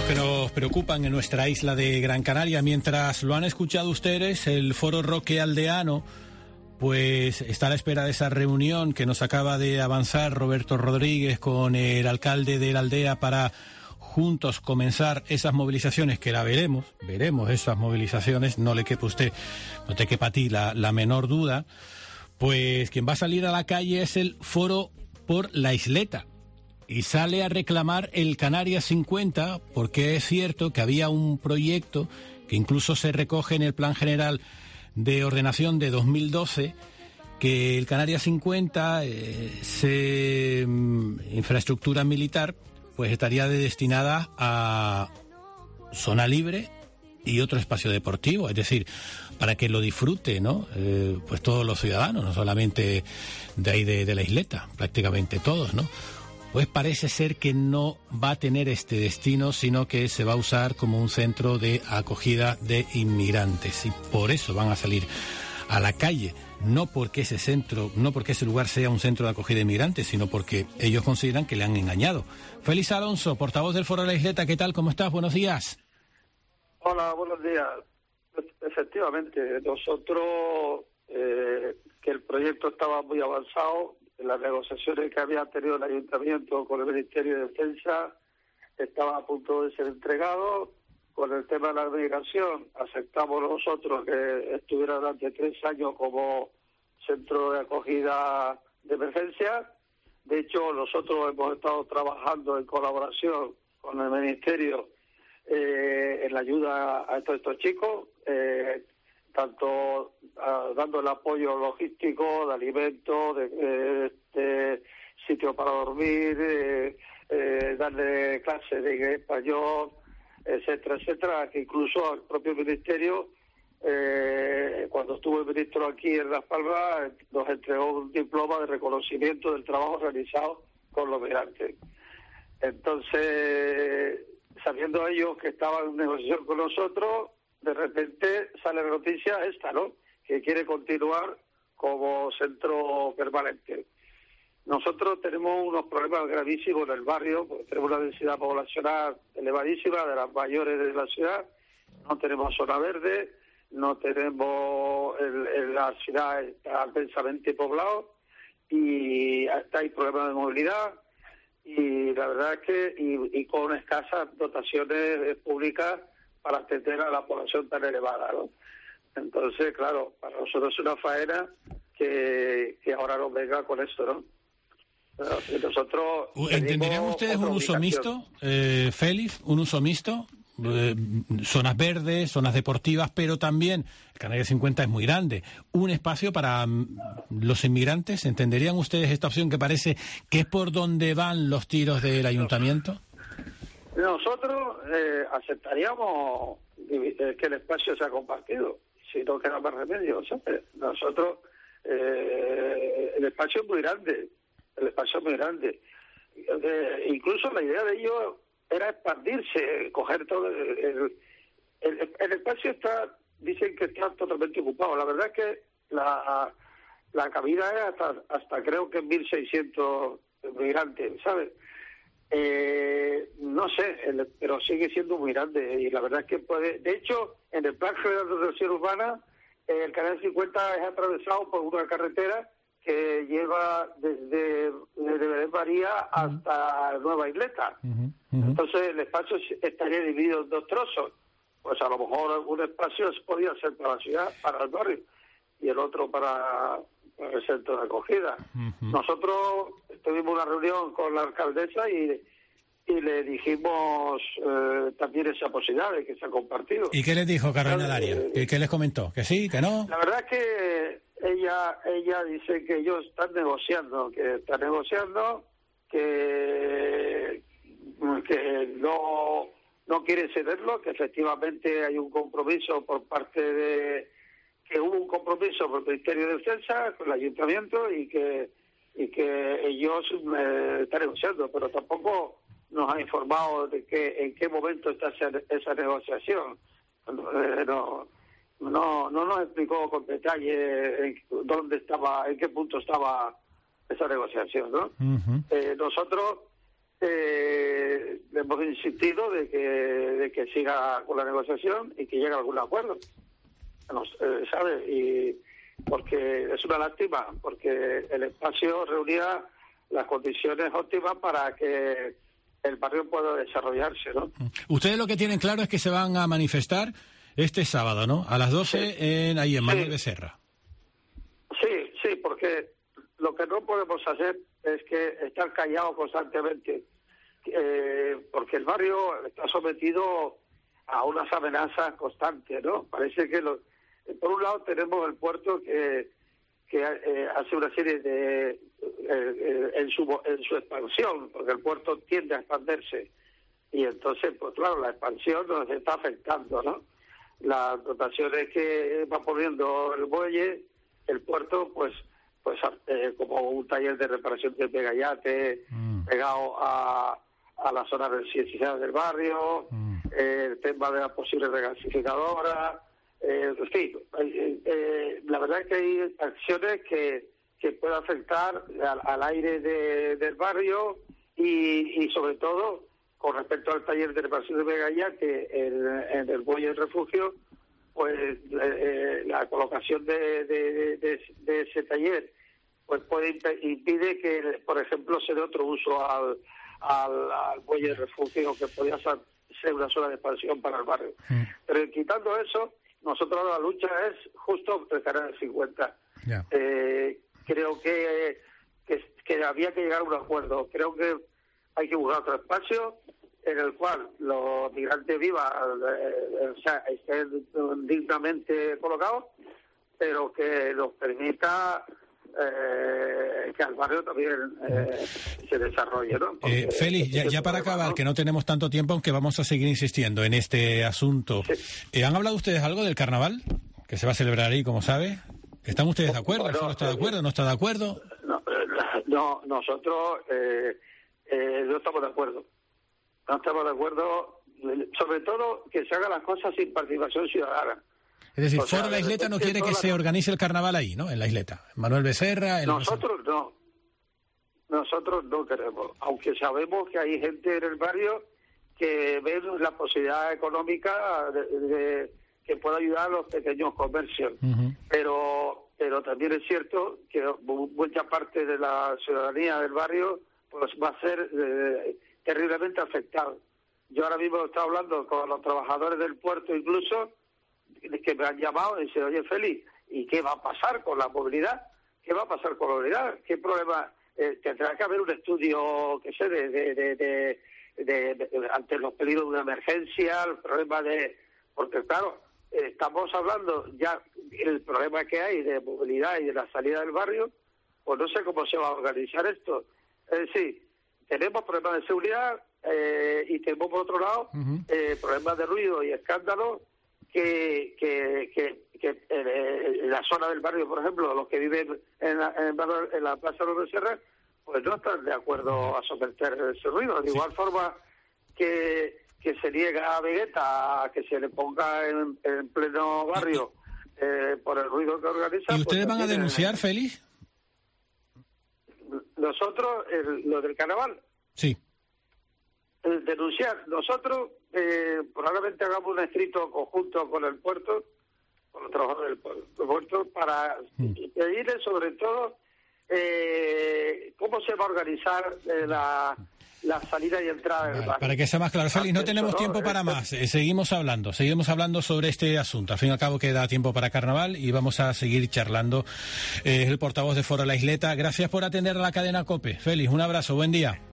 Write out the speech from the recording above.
que nos preocupan en nuestra isla de Gran Canaria. Mientras lo han escuchado ustedes, el Foro Roque Aldeano pues está a la espera de esa reunión que nos acaba de avanzar Roberto Rodríguez con el alcalde de la aldea para juntos comenzar esas movilizaciones, que la veremos esas movilizaciones, no le quepa a usted, no te quepa a ti la menor duda. Pues quien va a salir a la calle es el Foro por la Isleta y sale a reclamar el Canarias 50, porque es cierto que había un proyecto que incluso se recoge en el Plan General de Ordenación de 2012, que el Canarias 50, infraestructura militar, pues estaría destinada a zona libre y otro espacio deportivo, es decir, para que lo disfrute, ¿no? Pues todos los ciudadanos, no solamente de ahí de la isleta, prácticamente todos, ¿no? Pues parece ser que no va a tener este destino, sino que se va a usar como un centro de acogida de inmigrantes, y por eso van a salir a la calle, no porque ese lugar sea un centro de acogida de inmigrantes, sino porque ellos consideran que le han engañado. Félix Alonso, portavoz del Foro de la Isleta, ¿qué tal? ¿Cómo estás? Buenos días. Hola, buenos días. Efectivamente, nosotros, que el proyecto estaba muy avanzado, en las negociaciones que había tenido el Ayuntamiento con el Ministerio de Defensa, estaba a punto de ser entregado. Con el tema de la migración, aceptamos nosotros que estuviera durante 3 años como centro de acogida de emergencia. De hecho, nosotros hemos estado trabajando en colaboración con el Ministerio en la ayuda a todos estos chicos, tanto dando el apoyo logístico, de alimentos, de sitio para dormir, darle clases de inglés, español, etcétera, etcétera, que incluso al propio Ministerio, cuando estuvo el ministro aquí en Las Palmas, nos entregó un diploma de reconocimiento del trabajo realizado con los migrantes. Entonces, sabiendo ellos que estaban en negociación con nosotros, de repente sale la noticia esta, ¿no?, que quiere continuar como centro permanente. Nosotros tenemos unos problemas gravísimos en el barrio, porque tenemos una densidad poblacional elevadísima, de las mayores de la ciudad. No tenemos zona verde, no tenemos la ciudad está densamente poblado, y hasta hay problemas de movilidad, y la verdad es que y con escasas dotaciones públicas para atender a la población tan elevada, ¿no? Entonces, claro, para nosotros es una faena que ahora nos venga con esto, ¿no? Nosotros ¿entenderían ustedes un uso mixto, Félix? ¿Un uso mixto? Zonas verdes, zonas deportivas, pero también el Canarias 50 es muy grande. Un espacio para los inmigrantes. ¿Entenderían ustedes esta opción que parece que es por donde van los tiros del ayuntamiento? Nosotros aceptaríamos que el espacio sea compartido, si no queda más remedio, ¿sabes? Nosotros, el espacio es muy grande. Incluso la idea de ellos era expandirse, coger todo el espacio dicen que está totalmente ocupado. La verdad es que la cabida es hasta creo que 1.600 migrantes, ¿sabes? No sé, pero sigue siendo muy grande, y la verdad es que de hecho, en el Plan General de Ordenación Urbana, el Canal 50 es atravesado por una carretera que lleva desde Belén María hasta Nueva Isleta. Entonces el espacio estaría dividido en 2 trozos. Pues a lo mejor un espacio podría ser para la ciudad, para el barrio, y el otro para el centro de acogida. Nosotros tuvimos una reunión con la alcaldesa y le dijimos también esa posibilidad de que se ha compartido. ¿Y qué les dijo Carolina Daria? ¿Qué les comentó? ¿Que sí, que no? La verdad es que ella dice que ellos están negociando, que no quiere cederlo, que efectivamente hay un compromiso que hubo un compromiso por el Ministerio de Defensa con el Ayuntamiento, y que ellos están negociando, pero tampoco nos han informado de en qué momento está esa negociación. No nos explicó con detalle dónde estaba, en qué punto estaba esa negociación, ¿no? Nosotros hemos insistido de que siga con la negociación y que llegue a algún acuerdo, ¿sabes? Y porque es una lástima, porque el espacio reunía las condiciones óptimas para que el barrio pueda desarrollarse, ¿no? Ustedes lo que tienen claro es que se van a manifestar este sábado, ¿no? A las 12 sí. Ahí en Manuel Becerra. Sí, porque lo que no podemos hacer es que estar callados constantemente, porque el barrio está sometido a unas amenazas constantes, ¿no? Parece que por un lado tenemos el puerto que hace una serie de en su expansión, porque el puerto tiende a expandirse, y entonces, pues claro, la expansión nos está afectando, ¿no? Las dotaciones que va poniendo el muelle, el puerto, pues como un taller de reparación de megayate pegado a la zona residencial del barrio, el tema de la posible regasificadora, en fin, la verdad es que hay acciones que pueden afectar al aire del barrio y sobre todo con respecto al taller de reparación de megayate en el muelle del refugio, pues la colocación de ese taller pues impide que, por ejemplo, se dé otro uso al muelle de refugio, que podría ser una zona de expansión para el barrio. Pero quitando eso, nosotros la lucha es justo el canal 50. Yeah. Creo que había que llegar a un acuerdo. Creo que hay que buscar otro espacio en el cual los migrantes vivan, estén dignamente colocados, pero que nos permita que al barrio también se desarrolle, ¿no? Félix, ya para acabar, ¿no? Que no tenemos tanto tiempo, aunque vamos a seguir insistiendo en este asunto. Sí. ¿Han hablado ustedes algo del carnaval que se va a celebrar ahí, como sabe? ¿Están ustedes de acuerdo? ¿El foro está de acuerdo? ¿No está de acuerdo? No, nosotros no estamos de acuerdo. No estamos de acuerdo, sobre todo que se hagan las cosas sin participación ciudadana. Es decir, Foro La Isleta no quiere que se organice el carnaval ahí, ¿no? En La Isleta. Manuel Becerra... Nosotros no queremos, aunque sabemos que hay gente en el barrio que ve la posibilidad económica que pueda ayudar a los pequeños comercios. Pero también es cierto que mucha parte de la ciudadanía del barrio pues va a ser terriblemente afectada. Yo ahora mismo he estado hablando con los trabajadores del puerto incluso, que me han llamado y dicen, oye, Félix, ¿y qué va a pasar con la movilidad? ¿Qué va a pasar con la movilidad? ¿Qué problema? Tendrá que haber un estudio, que sé, ante los peligros de una emergencia, el problema porque claro, estamos hablando ya el problema que hay de movilidad y de la salida del barrio, pues no sé cómo se va a organizar esto. Es decir, tenemos problemas de seguridad y tenemos por otro lado problemas de ruido y escándalo que en la zona del barrio, por ejemplo, los que viven en la Plaza de los Becerra, pues no están de acuerdo a someter ese ruido. De igual forma que se niega a Vegeta a que se le ponga en pleno barrio por el ruido que organiza. ¿Y ustedes van a denunciar, Félix? Nosotros, lo del carnaval. Sí. Denunciar. Nosotros probablemente hagamos un escrito conjunto con el puerto, con los trabajadores del puerto, para pedirles sobre todo cómo se va a organizar la salida y entrada del barrio. Para que sea más claro, Félix, no tenemos tiempo para más. Seguimos hablando sobre este asunto. Al fin y al cabo queda tiempo para carnaval y vamos a seguir charlando. El portavoz de Foro La Isleta. Gracias por atender a la cadena COPE. Félix, un abrazo, buen día.